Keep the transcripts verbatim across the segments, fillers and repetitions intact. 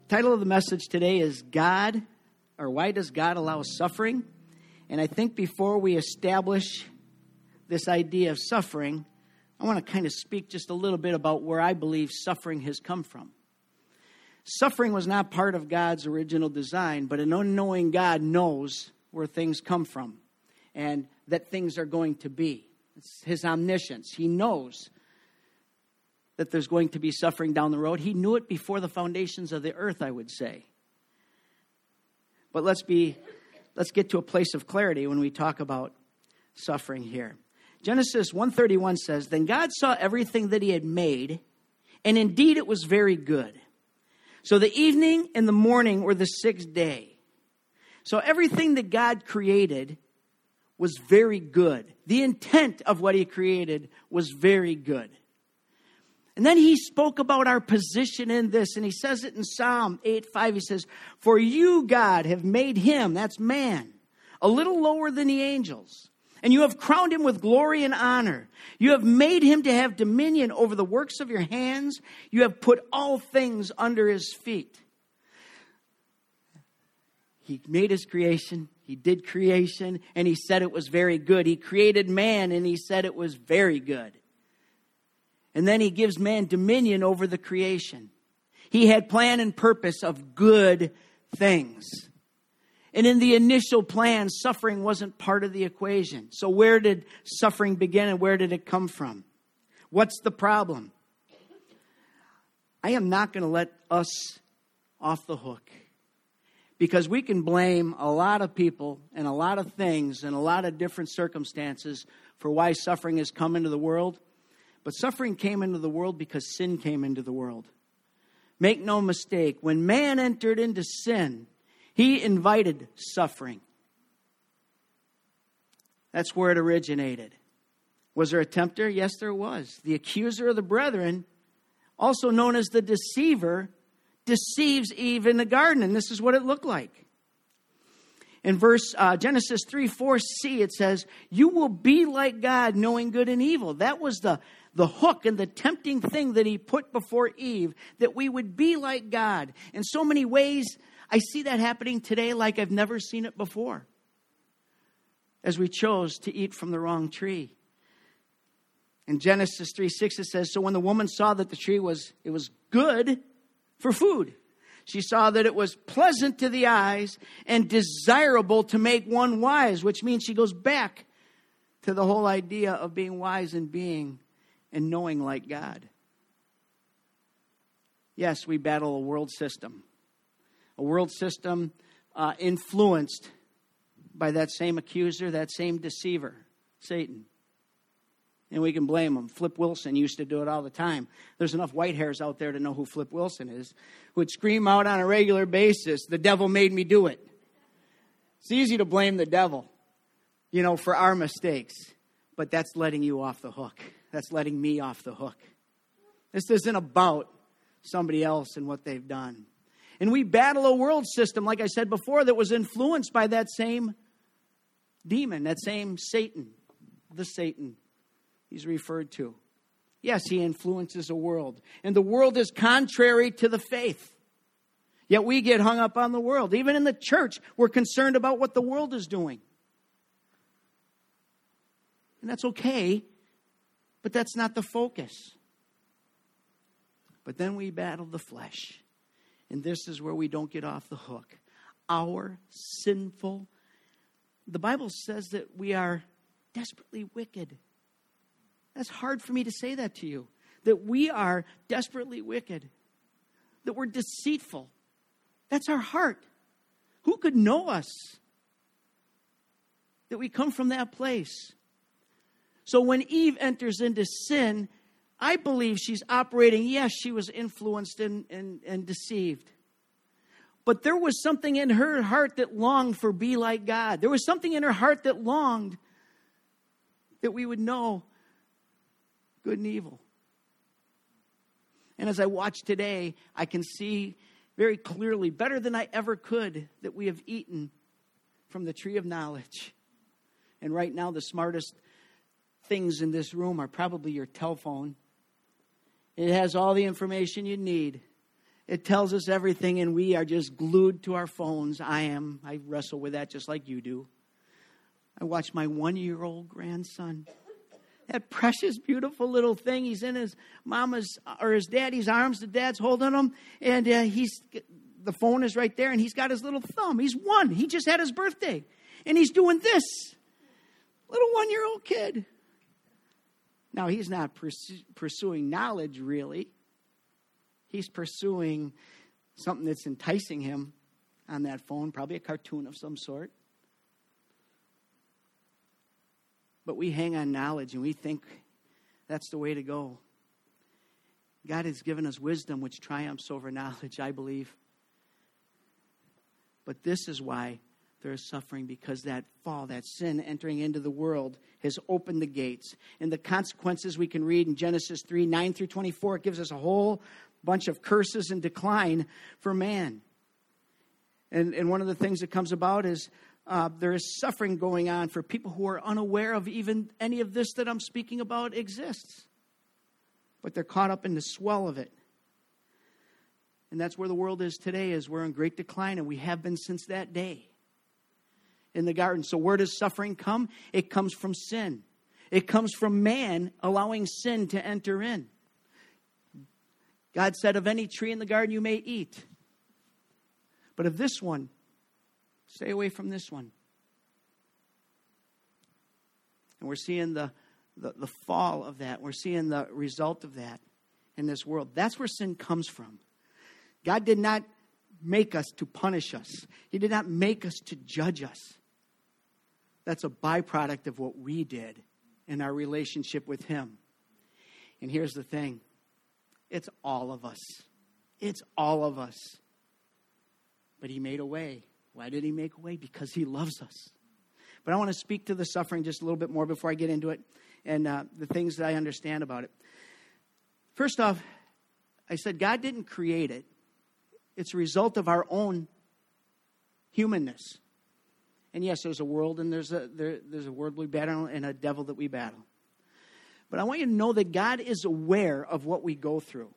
Title of the message today is God, or Why Does God Allow Suffering? And I think before we establish this idea of suffering, I want to kind of speak just a little bit about where I believe suffering has come from. Suffering was not part of God's original design, but an unknowing God knows where things come from and that things are going to be. It's his omniscience. He knows that there's going to be suffering down the road. He knew it before the foundations of the earth, I would say. But let's be, let's get to a place of clarity when we talk about suffering here. Genesis one thirty-one says, "Then God saw everything that he had made, and indeed it was very good. So the evening and the morning were the sixth day." So everything that God created was very good. The intent of what he created was very good. And then he spoke about our position in this, and he says it in Psalm eight five. He says, "For you, God, have made him," that's man, "a little lower than the angels. And you have crowned him with glory and honor. You have made him to have dominion over the works of your hands. You have put all things under his feet." He made his creation. He did creation, and he said it was very good. He created man, and he said it was very good. And then he gives man dominion over the creation. He had plan and purpose of good things. And in the initial plan, suffering wasn't part of the equation. So where did suffering begin and where did it come from? What's the problem? I am not going to let us off the hook, because we can blame a lot of people and a lot of things and a lot of different circumstances for why suffering has come into the world. But suffering came into the world because sin came into the world. Make no mistake, when man entered into sin, he invited suffering. That's where it originated. Was there a tempter? Yes, there was. The accuser of the brethren, also known as the deceiver, deceives Eve in the garden. And this is what it looked like. In verse uh, Genesis three four c, it says, "You will be like God, knowing good and evil." That was the, the hook and the tempting thing that he put before Eve, that we would be like God. In so many ways, I see that happening today like I've never seen it before, as we chose to eat from the wrong tree. In Genesis three six, it says, "So when the woman saw that the tree was, it was good for food, she saw that it was pleasant to the eyes and desirable to make one wise," which means she goes back to the whole idea of being wise and being and knowing like God. Yes, we battle a world system. A world system uh, influenced by that same accuser, that same deceiver, Satan. And we can blame him. Flip Wilson used to do it all the time. There's enough white hairs out there to know who Flip Wilson is, who would scream out on a regular basis, "The devil made me do it." It's easy to blame the devil, you know, for our mistakes. But that's letting you off the hook. That's letting me off the hook. This isn't about somebody else and what they've done. And we battle a world system, like I said before, that was influenced by that same demon, that same Satan, the Satan he's referred to. Yes, he influences a world. And the world is contrary to the faith. Yet we get hung up on the world. Even in the church, we're concerned about what the world is doing. And that's okay, but that's not the focus. But then we battle the flesh. And this is where we don't get off the hook. Our sinful, the Bible says that we are desperately wicked. That's hard for me to say that to you. That we are desperately wicked. That we're deceitful. That's our heart. Who could know us? That we come from that place. So when Eve enters into sin, I believe she's operating, yes, she was influenced and, and, and deceived. But there was something in her heart that longed for be like God. There was something in her heart that longed that we would know good and evil. And as I watch today, I can see very clearly, better than I ever could, that we have eaten from the tree of knowledge. And right now, the smartest things in this room are probably your telephone. It has all the information you need. It tells us everything, and we are just glued to our phones. I am. I wrestle with that just like you do. I watch my one-year-old grandson. That precious, beautiful little thing. He's in his mama's or his daddy's arms. The dad's holding him, and uh, he's the phone is right there, and he's got his little thumb. He's one. He just had his birthday, and he's doing this. Little one-year-old kid. Now, he's not pursu- pursuing knowledge, really. He's pursuing something that's enticing him on that phone, probably a cartoon of some sort. But we hang on knowledge, and we think that's the way to go. God has given us wisdom, which triumphs over knowledge, I believe. But this is why there is suffering, because that fall, that sin entering into the world has opened the gates. And the consequences we can read in Genesis three, nine through twenty-four, it gives us a whole bunch of curses and decline for man. And, and one of the things that comes about is uh, there is suffering going on for people who are unaware of even any of this that I'm speaking about exists. But they're caught up in the swell of it. And that's where the world is today, is we're in great decline, and we have been since that day in the garden. So where does suffering come? It comes from sin. It comes from man allowing sin to enter in. God said, of any tree in the garden you may eat. But of this one, stay away from this one. And we're seeing the, the, the fall of that. We're seeing the result of that in this world. That's where sin comes from. God did not make us to punish us. He did not make us to judge us. That's a byproduct of what we did in our relationship with Him. And here's the thing. It's all of us. It's all of us. But He made a way. Why did He make a way? Because He loves us. But I want to speak to the suffering just a little bit more before I get into it and uh, the things that I understand about it. First off, I said God didn't create it. It's a result of our own humanness. And yes, there's a world and there's a there, there's a world we battle and a devil that we battle. But I want you to know that God is aware of what we go through.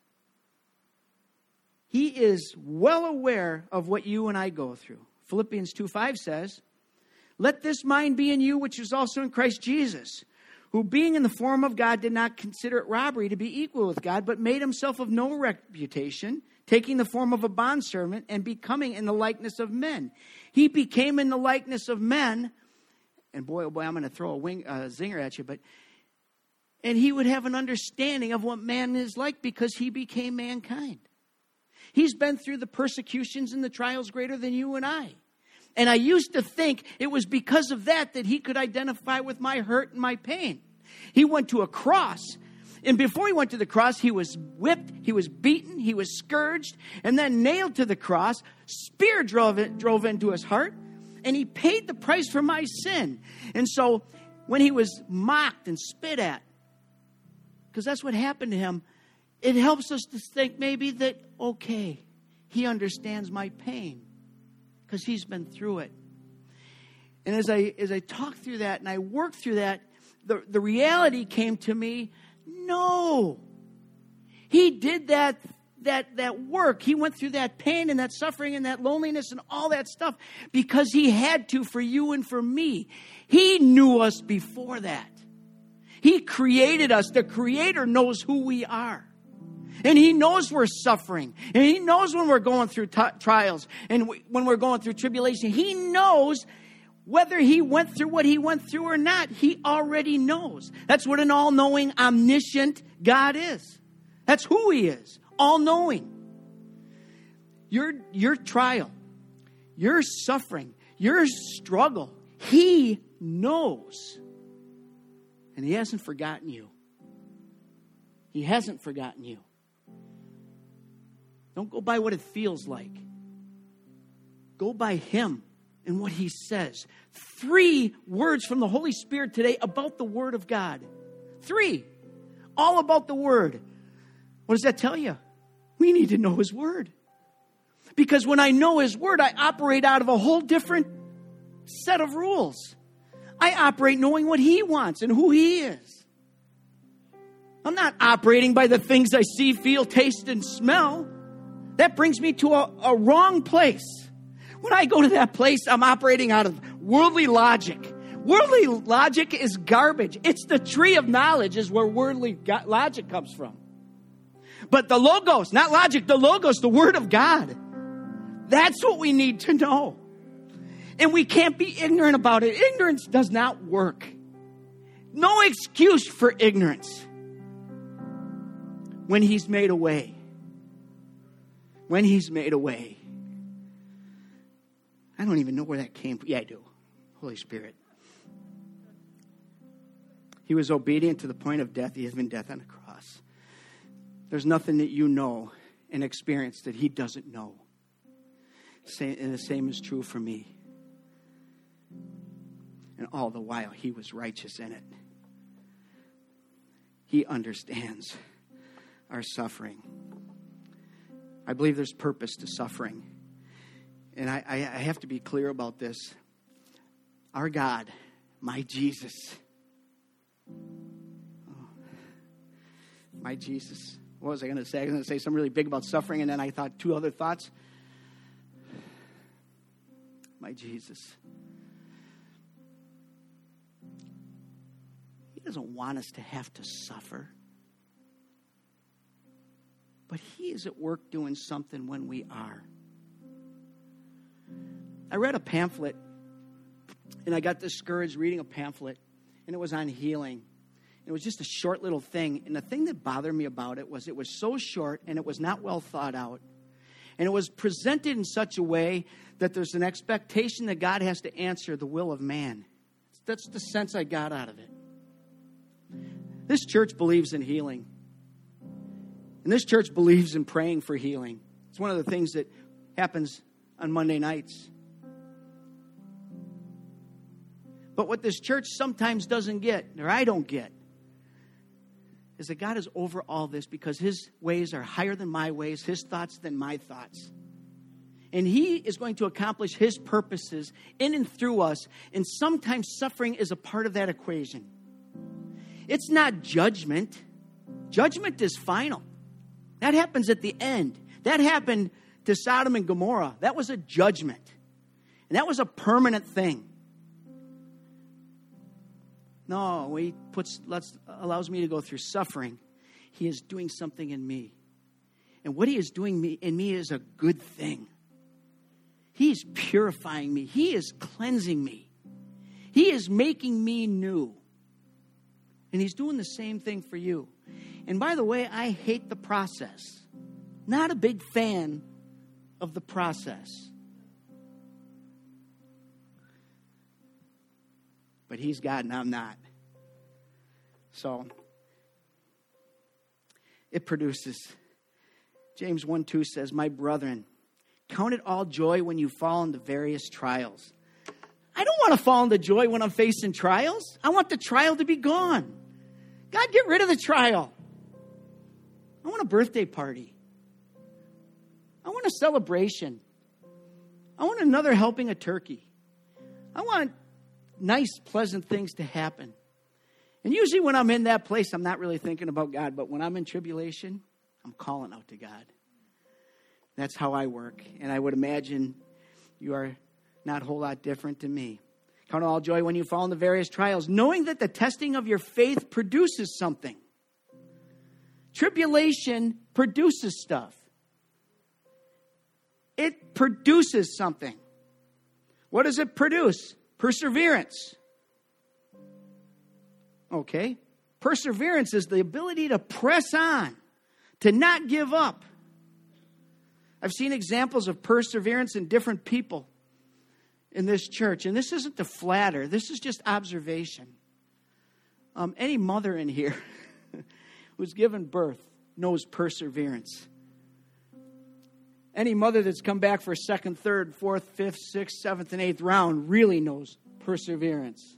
He is well aware of what you and I go through. Philippians two five says, let this mind be in you, which is also in Christ Jesus, who being in the form of God did not consider it robbery to be equal with God, but made himself of no reputation, taking the form of a bondservant and becoming in the likeness of men. He became in the likeness of men, and boy, oh boy, I'm going to throw a wing, uh, zinger at you, but and he would have an understanding of what man is like because he became mankind. He's been through the persecutions and the trials greater than you and I. And I used to think it was because of that that he could identify with my hurt and my pain. He went to a cross. And before he went to the cross, he was whipped, he was beaten, he was scourged, and then nailed to the cross. Spear drove, it, drove into his heart, and he paid the price for my sin. And so when he was mocked and spit at, because that's what happened to him, it helps us to think maybe that, okay, he understands my pain because he's been through it. And as I as I talk through that and I work through that, the, the reality came to me, no. He did that, that, that work. He went through that pain and that suffering and that loneliness and all that stuff because he had to for you and for me. He knew us before that. He created us. The Creator knows who we are. And He knows we're suffering. And He knows when we're going through t- trials and we, when we're going through tribulation. He knows whether He went through what He went through or not. He already knows. That's what an all-knowing, omniscient God is. That's who He is. All-knowing. Your, your trial, your suffering, your struggle, He knows. And He hasn't forgotten you. He hasn't forgotten you. Don't go by what it feels like. Go by Him and what He says. Three words from the Holy Spirit today about the Word of God. Three. All about the Word. What does that tell you? We need to know His Word. Because when I know His Word, I operate out of a whole different set of rules. I operate knowing what He wants and who He is. I'm not operating by the things I see, feel, taste, and smell. That brings me to a, a wrong place. When I go to that place, I'm operating out of worldly logic. Worldly logic is garbage. It's the tree of knowledge is where worldly logic comes from. But the Logos, not logic, the Logos, the Word of God. That's what we need to know. And we can't be ignorant about it. Ignorance does not work. No excuse for ignorance. When He's made a way. When He's made a way. I don't even know where that came from. Yeah, I do. Holy Spirit. He was obedient to the point of death, even death on the cross. There's nothing that you know and experience that He doesn't know. And the same is true for me. And all the while, He was righteous in it. He understands our suffering. I believe there's purpose to suffering. And I, I, I have to be clear about this. Our God, my Jesus, oh, my Jesus. What was I going to say? I was going to say something really big about suffering, and then I thought two other thoughts. My Jesus. He doesn't want us to have to suffer. But He is at work doing something when we are. I read a pamphlet, and I got discouraged reading a pamphlet, and it was on healing. It was just a short little thing, and the thing that bothered me about it was it was so short, and it was not well thought out. And it was presented in such a way that there's an expectation that God has to answer the will of man. That's the sense I got out of it. This church believes in healing. And this church believes in praying for healing. It's one of the things that happens on Monday nights. But what this church sometimes doesn't get, or I don't get, is that God is over all this because His ways are higher than my ways, His thoughts than my thoughts. And He is going to accomplish His purposes in and through us. And sometimes suffering is a part of that equation. It's not judgment. Judgment is final. That happens at the end. That happened to Sodom and Gomorrah. That was a judgment. And that was a permanent thing. No, He puts, lets, allows me to go through suffering. He is doing something in me. And what He is doing me, in me is a good thing. He is purifying me. He is cleansing me. He is making me new. And He's doing the same thing for you. And by the way, I hate the process. Not a big fan of the process. But He's God and I'm not. So, it produces. James one two says, my brethren, count it all joy when you fall into various trials. I don't want to fall into joy when I'm facing trials. I want the trial to be gone. God, get rid of the trial. I want a birthday party. I want a celebration. I want another helping of turkey. I want nice, pleasant things to happen. And usually when I'm in that place, I'm not really thinking about God. But when I'm in tribulation, I'm calling out to God. That's how I work. And I would imagine you are not a whole lot different to me. Count all joy when you fall into various trials, knowing that the testing of your faith produces something. Tribulation produces stuff. It produces something. What does it produce? Perseverance. Okay. Perseverance is the ability to press on, to not give up. I've seen examples of perseverance in different people in this church. And this isn't to flatter. This is just observation. Um, any mother in here who's given birth knows perseverance. Any mother that's come back for a second, third, fourth, fifth, sixth, seventh, and eighth round really knows perseverance.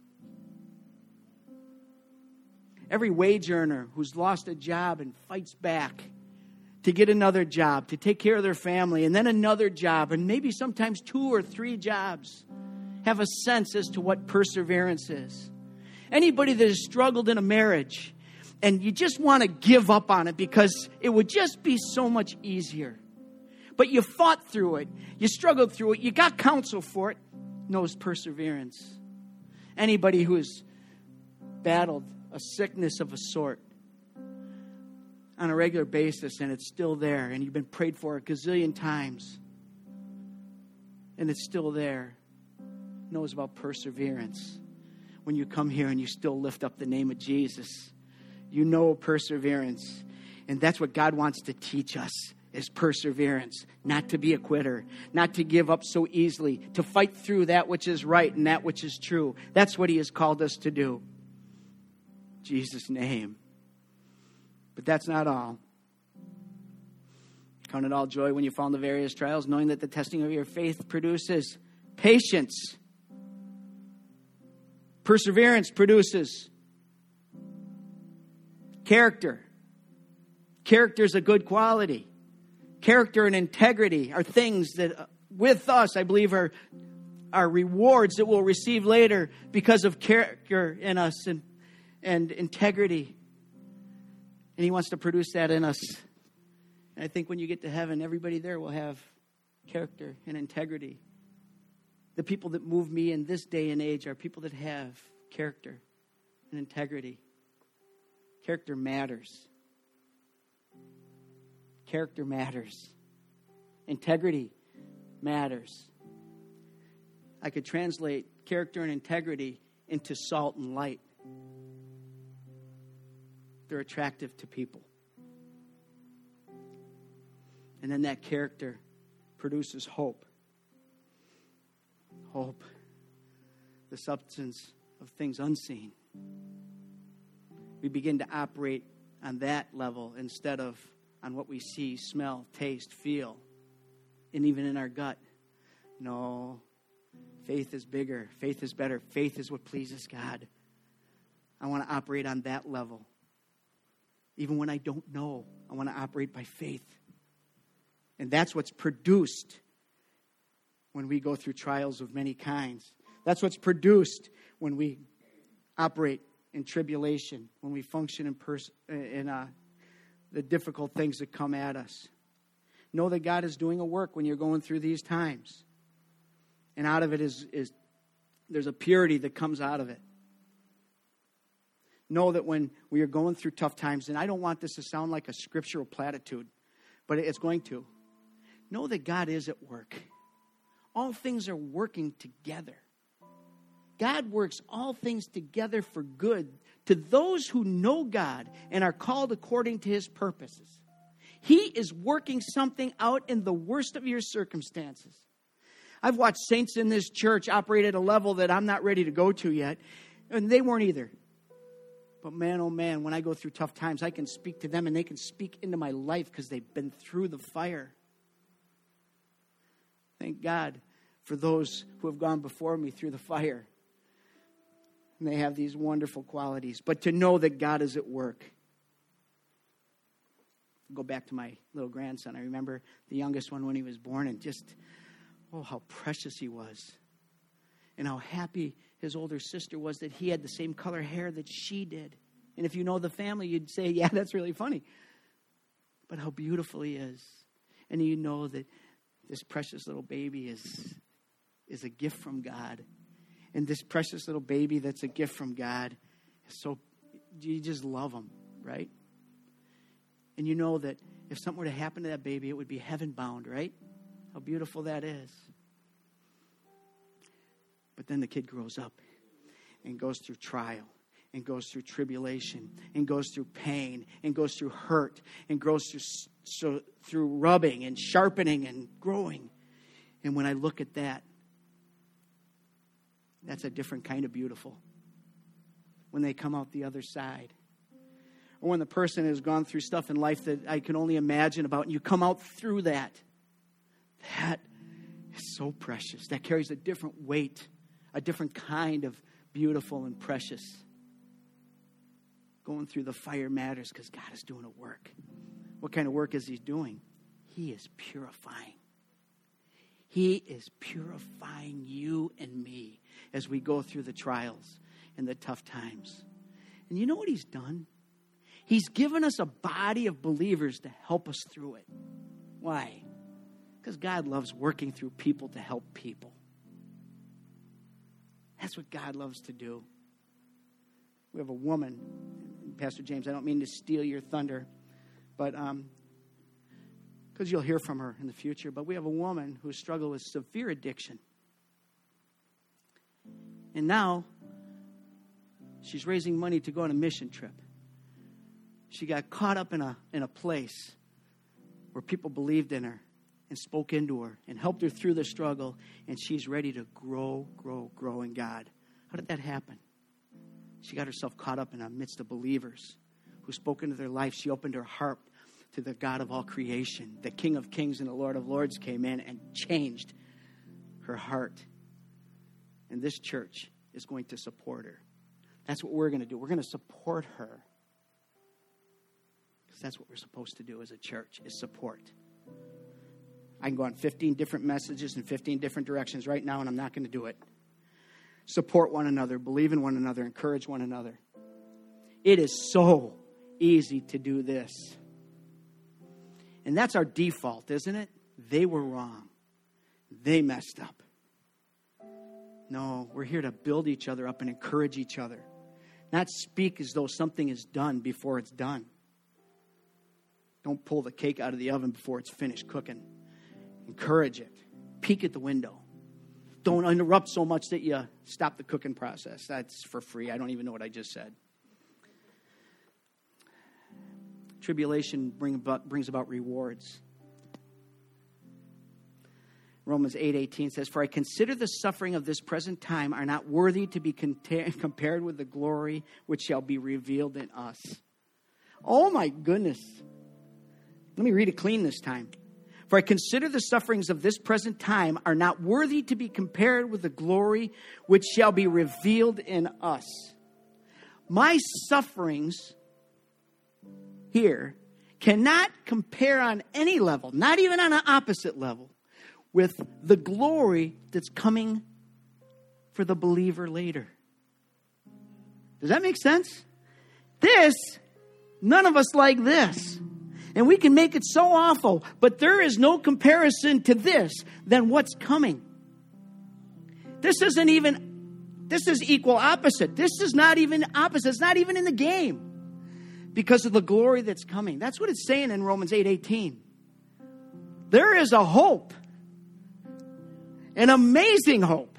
Every wage earner who's lost a job and fights back to get another job, to take care of their family, and then another job, and maybe sometimes two or three jobs, have a sense as to what perseverance is. Anybody that has struggled in a marriage and you just want to give up on it because it would just be so much easier. but you fought through it. You struggled through it. You got counsel for it. Knows perseverance. Anybody who has battled a sickness of a sort on a regular basis and it's still there and you've been prayed for a gazillion times and it's still there, knows about perseverance. When you come here and you still lift up the name of Jesus, you know perseverance. And that's what God wants to teach us, is perseverance. Not to be a quitter, not to give up so easily, to fight through that which is right and that which is true. That's what he has called us to do. In Jesus' name. But that's not all. Count it all joy when you fall into various trials, knowing that the testing of your faith produces patience. Perseverance produces character. Character is a good quality. Character and integrity are things that uh, with us, I believe, are, are rewards that we'll receive later because of character in us and, and integrity. And he wants to produce that in us. And I think when you get to heaven, everybody there will have character and integrity. The people that move me in this day and age are people that have character and integrity. Character matters. Character matters. Integrity matters. I could translate character and integrity into salt and light. They're attractive to people. And then that character produces hope. Hope, the substance of things unseen. We begin to operate on that level instead of on what we see, smell, taste, feel, and even in our gut. No, faith is bigger. Faith is better. Faith is what pleases God. I want to operate on that level. Even when I don't know, I want to operate by faith. And that's what's produced when we go through trials of many kinds. That's what's produced when we operate in tribulation, when we function in, pers- in uh, the difficult things that come at us. Know that God is doing a work when you're going through these times. And out of it is, is there's a purity that comes out of it. Know that when we are going through tough times, and I don't want this to sound like a scriptural platitude, but it's going to. Know that God is at work. All things are working together. God works all things together for good to those who know God and are called according to his purposes. He is working something out in the worst of your circumstances. I've watched saints in this church operate at a level that I'm not ready to go to yet, and they weren't either. But man, oh man, when I go through tough times, I can speak to them and they can speak into my life because they've been through the fire. Thank God for those who have gone before me through the fire. And they have these wonderful qualities. But to know that God is at work. Go back to my little grandson. I remember the youngest one when he was born, and just, oh, how precious he was. And how happy his older sister was that he had the same color hair that she did. And if you know the family, you'd say, yeah, that's really funny. But how beautiful he is. And you know that this precious little baby is, is a gift from God. And this precious little baby that's a gift from God is so, you just love him, right? And you know that if something were to happen to that baby, it would be heaven bound, right? How beautiful that is. But then the kid grows up and goes through trial and goes through tribulation and goes through pain and goes through hurt and goes through, so, through rubbing and sharpening and growing. And when I look at that, that's a different kind of beautiful. When they come out the other side. Or when the person has gone through stuff in life that I can only imagine about, and you come out through that. That is so precious. That carries a different weight, a different kind of beautiful and precious. Going through the fire matters because God is doing a work. What kind of work is he doing? He is purifying. He is purifying you and me as we go through the trials and the tough times. And you know what he's done? He's given us a body of believers to help us through it. Why? Because God loves working through people to help people. That's what God loves to do. We have a woman, Pastor James, I don't mean to steal your thunder, but um, because you'll hear from her in the future, but we have a woman who struggled with severe addiction. And now, she's raising money to go on a mission trip. She got caught up in a in a place where people believed in her and spoke into her and helped her through the struggle, and she's ready to grow, grow, grow in God. How did that happen? She got herself caught up in the midst of believers who spoke into their life. She opened her heart to the God of all creation. The King of Kings and the Lord of Lords came in and changed her heart. And this church is going to support her. That's what we're going to do. We're going to support her. Because that's what we're supposed to do as a church, is support. I can go on fifteen different messages in fifteen different directions right now, and I'm not going to do it. Support one another, believe in one another, encourage one another. It is so easy to do this. And that's our default, isn't it? They were wrong. They messed up. No, we're here to build each other up and encourage each other. Not speak as though something is done before it's done. Don't pull the cake out of the oven before it's finished cooking. Encourage it. Peek at the window. Don't interrupt so much that you stop the cooking process. That's for free. I don't even know what I just said. Tribulation bring about, brings about rewards. Romans eight eighteen says, "For I consider the suffering of this present time are not worthy to be compared with the glory which shall be revealed in us." Oh my goodness. Let me read it clean this time. "For I consider the sufferings of this present time are not worthy to be compared with the glory which shall be revealed in us." My sufferings here cannot compare on any level, not even on an opposite level, with the glory that's coming for the believer later. Does that make sense? This, none of us like this. And we can make it so awful, but there is no comparison to this than what's coming. This isn't even, this is equal opposite. This is not even opposite. It's not even in the game because of the glory that's coming. That's what it's saying in Romans eight eighteen. There is a hope, an amazing hope,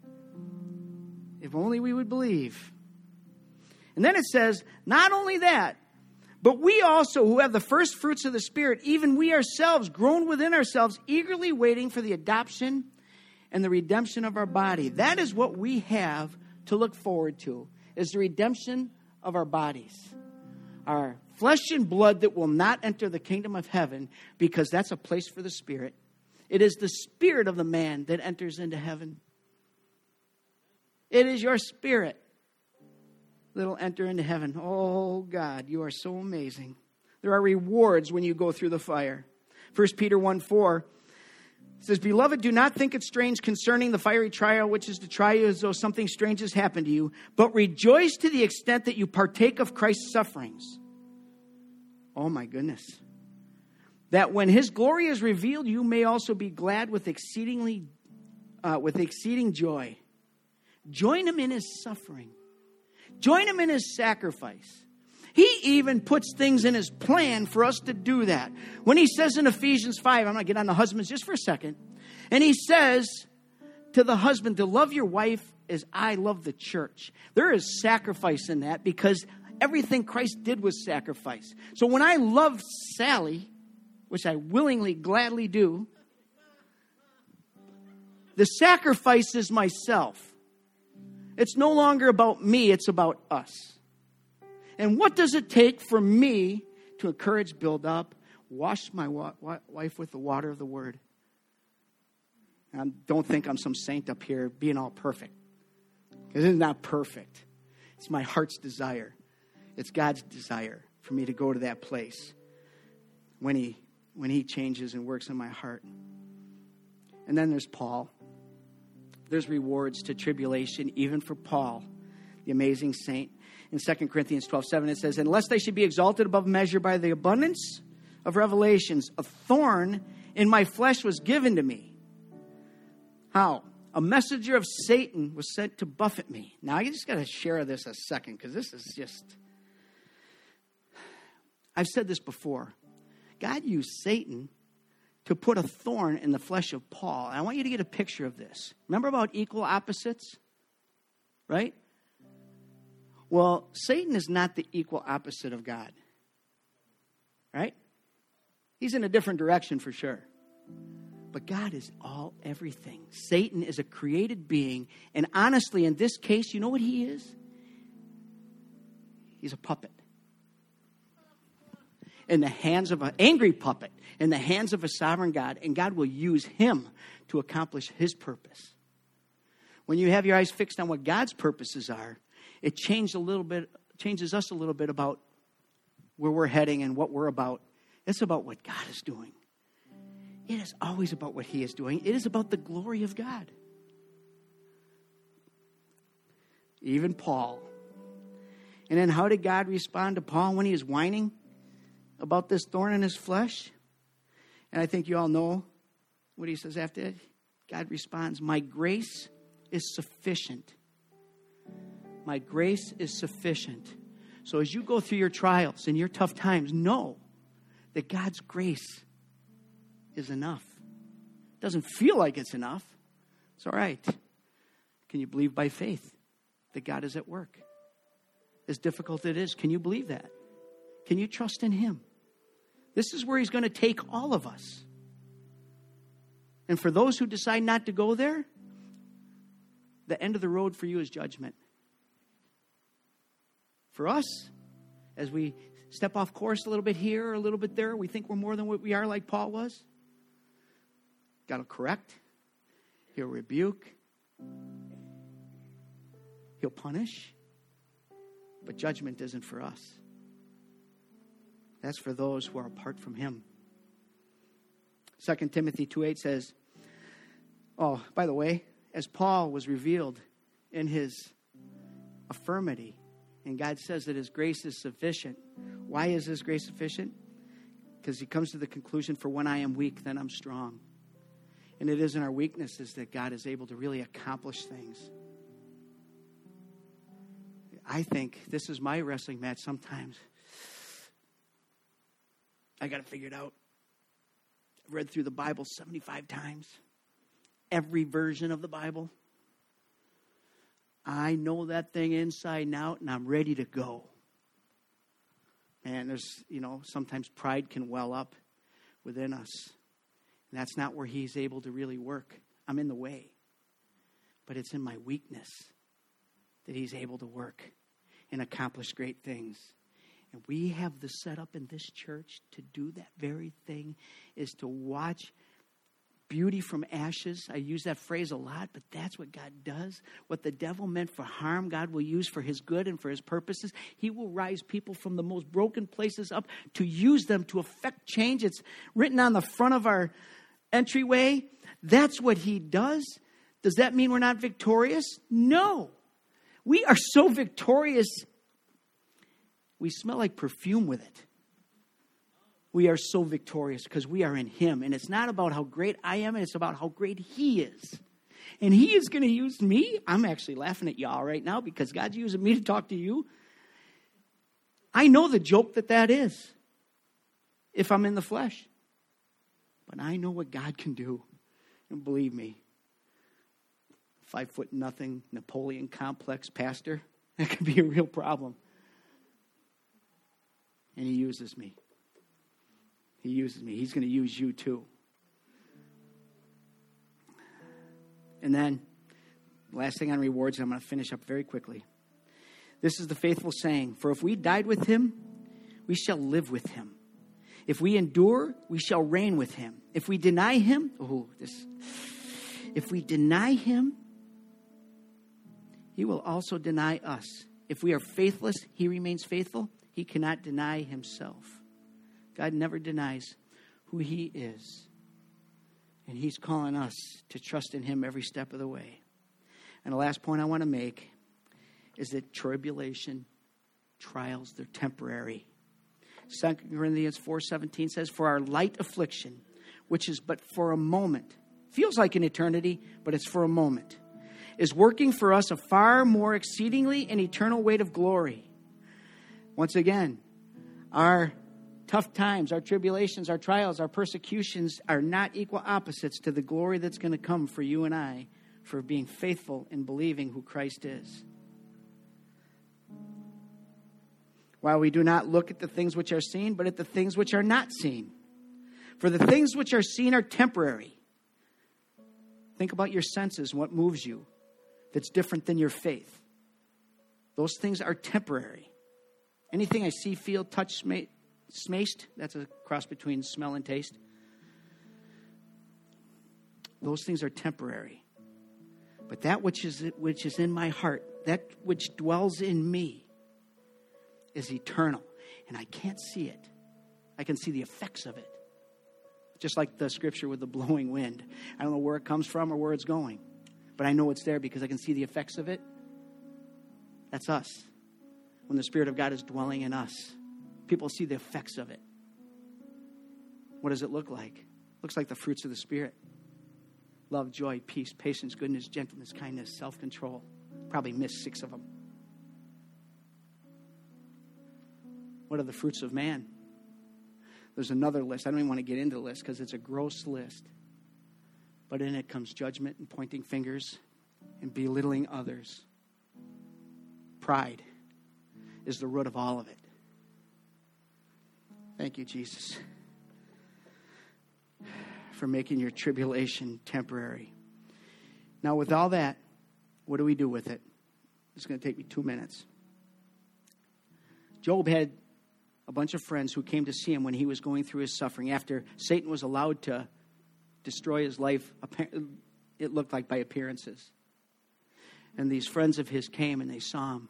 if only we would believe. And then it says, not only that, but we also, who have the first fruits of the Spirit, even we ourselves, groan within ourselves, eagerly waiting for the adoption and the redemption of our body. That is what we have to look forward to, is the redemption of our bodies. Our flesh and blood that will not enter the kingdom of heaven, because that's a place for the Spirit. It is the spirit of the man that enters into heaven. It is your spirit that'll enter into heaven. Oh, God, you are so amazing. There are rewards when you go through the fire. First Peter one four says, "Beloved, do not think it strange concerning the fiery trial, which is to try you as though something strange has happened to you, but rejoice to the extent that you partake of Christ's sufferings." Oh, my goodness. "That when his glory is revealed, you may also be glad with exceedingly, uh, with exceeding joy." Join him in his suffering. Join him in his sacrifice. He even puts things in his plan for us to do that. When he says in Ephesians five, I'm going to get on the husbands just for a second. And he says to the husband to love your wife as I love the church. There is sacrifice in that because everything Christ did was sacrifice. So when I love Sally, which I willingly, gladly do, the sacrifice is myself. It's no longer about me, it's about us. And what does it take for me to encourage, build up, wash my wa- wa- wife with the water of the word? And don't think I'm some saint up here being all perfect. Because it's not perfect. It's my heart's desire. It's God's desire for me to go to that place when he, when he changes and works in my heart. And then there's Paul. There's rewards to tribulation, even for Paul, the amazing saint. In Second Corinthians twelve seven, it says, "Unless they should be exalted above measure by the abundance of revelations, a thorn in my flesh was given to me. How? A messenger of Satan was sent to buffet me. Now, I just got to share this a second because this is just... I've said this before. God used Satan to put a thorn in the flesh of Paul. And I want you to get a picture of this. Remember about equal opposites? Right? Well, Satan is not the equal opposite of God. Right? He's in a different direction for sure. But God is all everything. Satan is a created being. And honestly, in this case, you know what he is? He's a puppet. In the hands of an angry puppet, in the hands of a sovereign God, and God will use him to accomplish his purpose. When you have your eyes fixed on what God's purposes are, it changes a little bit, changes us a little bit about where we're heading and what we're about. It's about what God is doing. It is always about what he is doing. It is about the glory of God. Even Paul. And then how did God respond to Paul when he was whining about this thorn in his flesh? And I think you all know what he says after that. God responds, my grace is sufficient. My grace is sufficient. So as you go through your trials and your tough times, know that God's grace is enough. It doesn't feel like it's enough. It's all right. Can you believe by faith that God is at work? As difficult it is, can you believe that? Can you trust in him? This is where he's going to take all of us. And for those who decide not to go there, the end of the road for you is judgment. For us, as we step off course a little bit here or a little bit there, we think we're more than what we are, like Paul was. God will correct. He'll rebuke. He'll punish. But judgment isn't for us. That's for those who are apart from him. Second Timothy two eight says, oh, by the way, as Paul was revealed in his affirmity, and God says that his grace is sufficient. Why is his grace sufficient? Because he comes to the conclusion, for when I am weak, then I'm strong. And it is in our weaknesses that God is able to really accomplish things. I think this is my wrestling match sometimes. I got to figure it out. I've read through the Bible seventy-five times. Every version of the Bible. I know that thing inside and out, and I'm ready to go. And there's, you know, sometimes pride can well up within us. And that's not where he's able to really work. I'm in the way. But it's in my weakness that he's able to work and accomplish great things. And we have the setup in this church to do that very thing, is to watch beauty from ashes. I use that phrase a lot, but that's what God does. What the devil meant for harm, God will use for his good and for his purposes. He will rise people from the most broken places up to use them to affect change. It's written on the front of our entryway. That's what he does. Does that mean we're not victorious? No. We are so victorious. We smell like perfume with it. We are so victorious because we are in him. And it's not about how great I am. It's about how great he is. And he is going to use me. I'm actually laughing at y'all right now because God's using me to talk to you. I know the joke that that is if I'm in the flesh. But I know what God can do. And believe me, five foot nothing, Napoleon complex pastor, that could be a real problem. And he uses me. He uses me. He's going to use you too. And then, last thing on rewards, and I'm going to finish up very quickly. This is the faithful saying, for if we died with him, we shall live with him. If we endure, we shall reign with him. If we deny him, oh, this, if we deny him, he will also deny us. If we are faithless, he remains faithful. He cannot deny himself. God never denies who he is. And he's calling us to trust in him every step of the way. And the last point I want to make is that tribulation, trials, they're temporary. Second Corinthians four seventeen says, for our light affliction, which is but for a moment, feels like an eternity, but it's for a moment, is working for us a far more exceedingly and eternal weight of glory. Once again, our tough times, our tribulations, our trials, our persecutions are not equal opposites to the glory that's going to come for you and I for being faithful and believing who Christ is. While we do not look at the things which are seen, but at the things which are not seen. For the things which are seen are temporary. Think about your senses and what moves you that's different than your faith. Those things are temporary. Anything I see, feel, touch, sma- smaced, that's a cross between smell and taste. Those things are temporary. But that which is which is in my heart, that which dwells in me, is eternal. And I can't see it. I can see the effects of it. Just like the scripture with the blowing wind. I don't know where it comes from or where it's going. But I know it's there because I can see the effects of it. That's us. When the Spirit of God is dwelling in us, people see the effects of it. What does it look like? It looks like the fruits of the Spirit. Love, joy, peace, patience, goodness, gentleness, kindness, self-control. Probably missed six of them. What are the fruits of man? There's another list. I don't even want to get into the list because it's a gross list. But in it comes judgment and pointing fingers and belittling others. Pride is the root of all of it. Thank you, Jesus, for making your tribulation temporary. Now, with all that, what do we do with it? It's going to take me two minutes. Job had a bunch of friends who came to see him when he was going through his suffering. After Satan was allowed to destroy his life, it looked like by appearances. And these friends of his came and they saw him.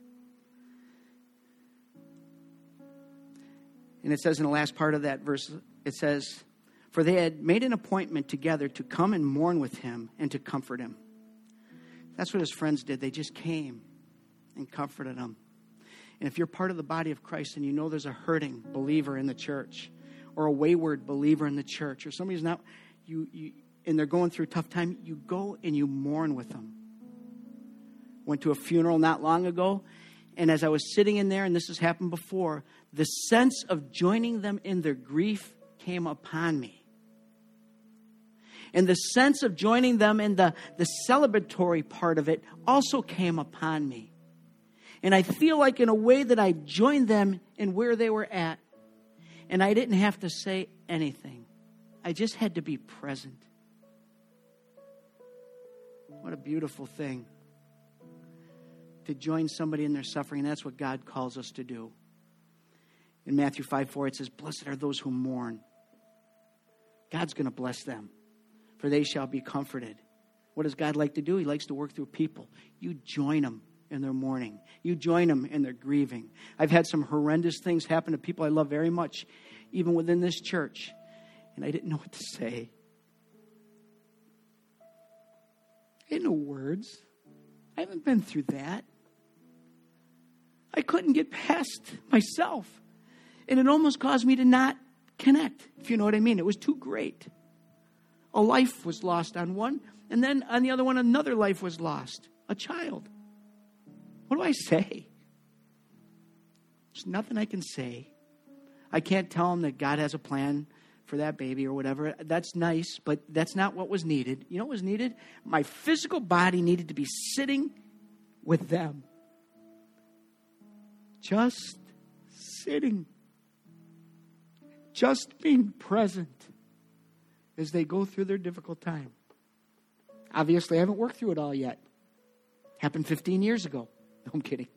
And it says in the last part of that verse, it says, for they had made an appointment together to come and mourn with him and to comfort him. That's what his friends did. They just came and comforted him. And if you're part of the body of Christ and you know there's a hurting believer in the church or a wayward believer in the church or somebody's not, you, you and they're going through a tough time, you go and you mourn with them. Went to a funeral not long ago, and as I was sitting in there, and this has happened before, the sense of joining them in their grief came upon me. And the sense of joining them in the, the celebratory part of it also came upon me. And I feel like in a way that I joined them in where they were at. And I didn't have to say anything. I just had to be present. What a beautiful thing. To join somebody in their suffering. And that's what God calls us to do. In Matthew five four, it says, blessed are those who mourn. God's going to bless them, for they shall be comforted. What does God like to do? He likes to work through people. You join them in their mourning. You join them in their grieving. I've had some horrendous things happen to people I love very much, even within this church, and I didn't know what to say. I didn't know words. I haven't been through that. I couldn't get past myself. And it almost caused me to not connect, if you know what I mean. It was too great. A life was lost on one, and then on the other one, another life was lost. A child. What do I say? There's nothing I can say. I can't tell them that God has a plan for that baby or whatever. That's nice, but that's not what was needed. You know what was needed? My physical body needed to be sitting with them. Just sitting. Just being present as they go through their difficult time. Obviously, I haven't worked through it all yet. Happened fifteen years ago. No, I'm kidding.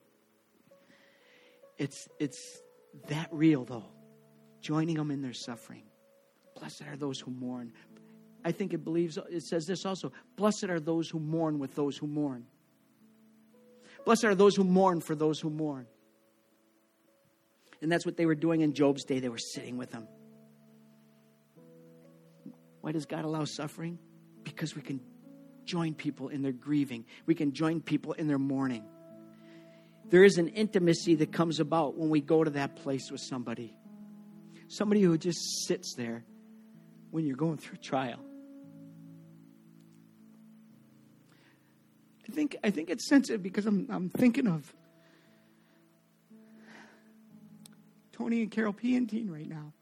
It's, it's that real, though. Joining them in their suffering. Blessed are those who mourn. I think it believes, it says this also. Blessed are those who mourn with those who mourn. Blessed are those who mourn for those who mourn. And that's what they were doing in Job's day. They were sitting with him. Why does God allow suffering? Because we can join people in their grieving. We can join people in their mourning. There is an intimacy that comes about when we go to that place with somebody. Somebody who just sits there when you're going through trial. I think I think it's sensitive because I'm I'm thinking of Tony and Carol Piantine right now.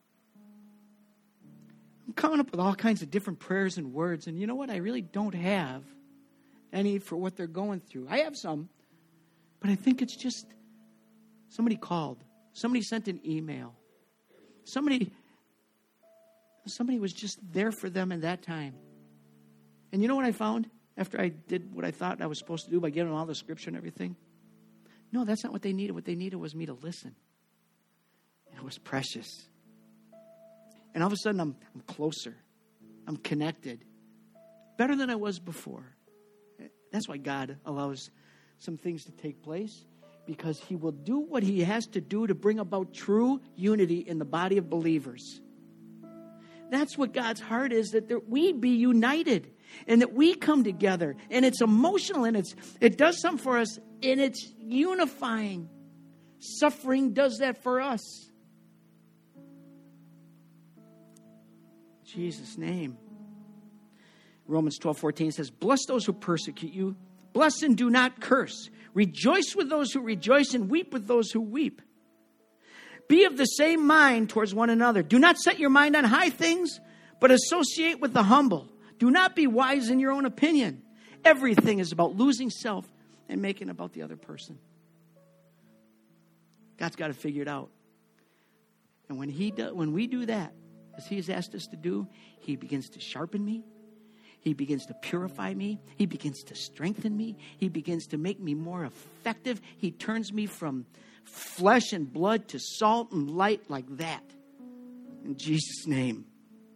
I'm coming up with all kinds of different prayers and words, and you know what? I really don't have any for what they're going through. I have some, but I think it's just somebody called, somebody sent an email, somebody somebody was just there for them in that time. And you know what I found after I did what I thought I was supposed to do by giving them all the scripture and everything? No, that's not what they needed. What they needed was me to listen. And it was precious. And all of a sudden, I'm, I'm closer. I'm connected. Better than I was before. That's why God allows some things to take place. Because he will do what he has to do to bring about true unity in the body of believers. That's what God's heart is, that there, we be united. And that we come together. And it's emotional and it's it does something for us. And it's unifying. Suffering does that for us. Jesus' name. Romans twelve fourteen says, bless those who persecute you. Bless and do not curse. Rejoice with those who rejoice and weep with those who weep. Be of the same mind towards one another. Do not set your mind on high things, but associate with the humble. Do not be wise in your own opinion. Everything is about losing self and making it about the other person. God's got to figure it out. And when he do, when we do that, as he has asked us to do, he begins to sharpen me. He begins to purify me. He begins to strengthen me. He begins to make me more effective. He turns me from flesh and blood to salt and light like that. In Jesus' name.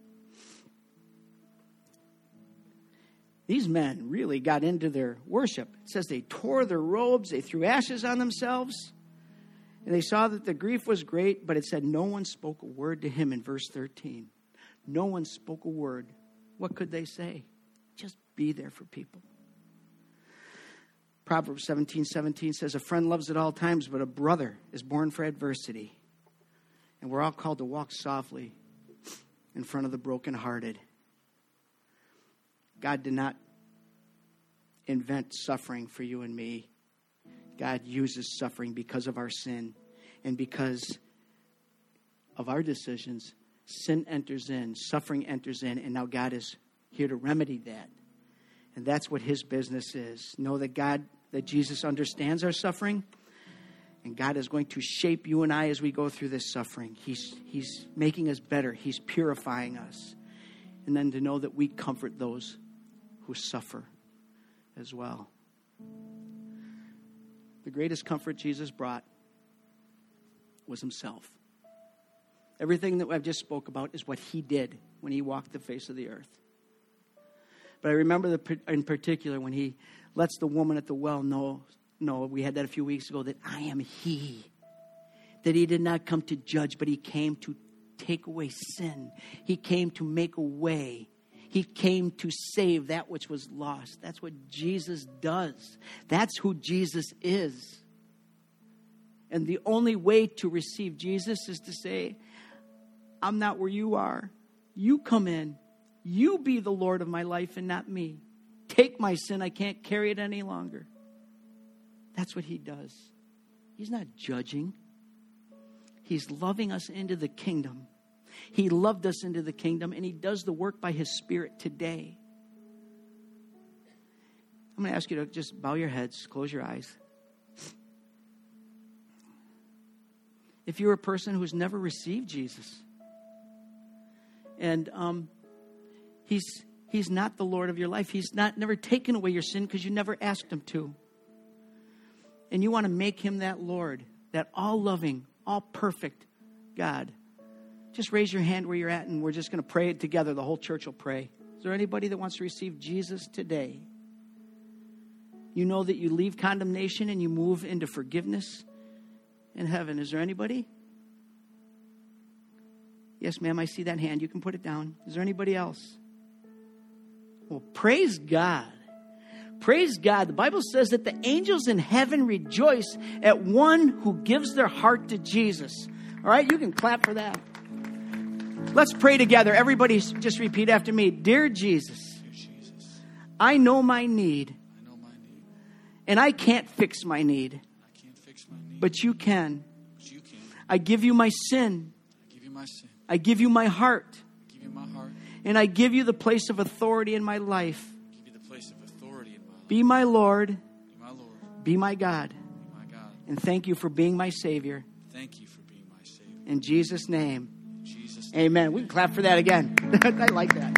These men really got into their worship. It says they tore their robes. They threw ashes on themselves. And they saw that the grief was great, but it said no one spoke a word to him in verse thirteen. No one spoke a word. What could they say? Just be there for people. Proverbs seventeen seventeen says, a friend loves at all times, but a brother is born for adversity. And we're all called to walk softly in front of the brokenhearted. God did not invent suffering for you and me. God uses suffering because of our sin and because of our decisions. Sin enters in, suffering enters in, and now God is here to remedy that. And that's what his business is. Know that God, that Jesus understands our suffering, and God is going to shape you and I as we go through this suffering. He's, he's making us better. He's purifying us. And then to know that we comfort those who suffer as well. The greatest comfort Jesus brought was himself. Everything that I've just spoke about is what he did when he walked the face of the earth. But I remember the, in particular when he lets the woman at the well know, know, we had that a few weeks ago, that I am he. That he did not come to judge, but he came to take away sin. He came to make a way. He came to save that which was lost. That's what Jesus does. That's who Jesus is. And the only way to receive Jesus is to say, I'm not where you are. You come in. You be the Lord of my life and not me. Take my sin. I can't carry it any longer. That's what he does. He's not judging. He's loving us into the kingdom. He loved us into the kingdom, and he does the work by his Spirit today. I'm going to ask you to just bow your heads, close your eyes. If you're a person who's never received Jesus, and um, he's he's not the Lord of your life, he's not never taken away your sin because you never asked him to, and you want to make him that Lord, that all-loving, all-perfect God, just raise your hand where you're at, and we're just going to pray it together. The whole church will pray. Is there anybody that wants to receive Jesus today? You know that you leave condemnation and you move into forgiveness in heaven. Is there anybody? Yes, ma'am, I see that hand. You can put it down. Is there anybody else? Well, praise God. Praise God. The Bible says that the angels in heaven rejoice at one who gives their heart to Jesus. All right, you can clap for that. Let's pray together. Everybody just repeat after me. Dear Jesus, Dear Jesus, I know my need, I know my need. and I can't fix my need, I can't fix my need. but you can. But you can. I give you my sin. I give you my sin. I give you my heart, I give you my heart. and I give you the place of authority in my life. I give you the place of authority in my life. Be my Lord, Be my Lord. be my God, Be my God. and thank you for being my Savior. Thank you for being my Savior. In Jesus' name, In Jesus' name. amen. We can clap for that again. I like that.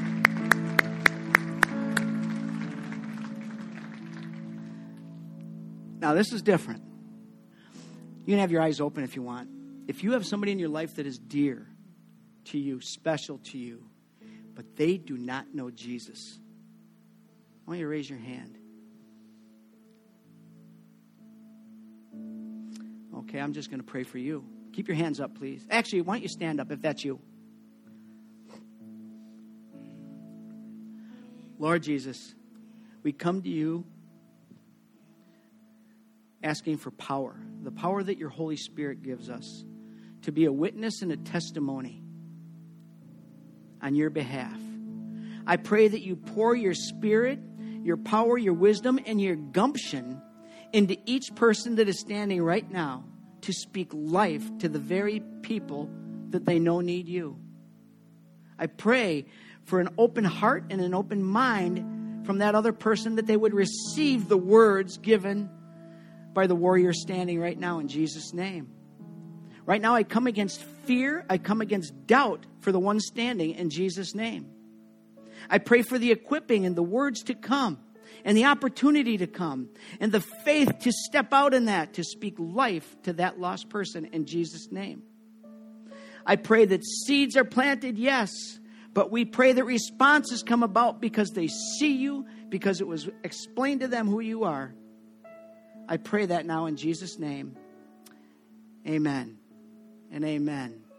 Now, this is different. You can have your eyes open if you want. If you have somebody in your life that is dear to you, special to you, but they do not know Jesus, I want you to raise your hand. Okay, I'm just going to pray for you. Keep your hands up, please. Actually, why don't you stand up if that's you? Lord Jesus, we come to you asking for power, the power that your Holy Spirit gives us to be a witness and a testimony on your behalf. I pray that you pour your spirit, your power, your wisdom, and your gumption into each person that is standing right now to speak life to the very people that they know need you. I pray for an open heart and an open mind from that other person, that they would receive the words given by the warrior standing right now in Jesus' name. Right now I come against fear. I come against doubt for the one standing in Jesus' name. I pray for the equipping and the words to come and the opportunity to come and the faith to step out in that, to speak life to that lost person in Jesus' name. I pray that seeds are planted, yes, but we pray that responses come about because they see you, because it was explained to them who you are. I pray that now in Jesus' name. Amen and amen.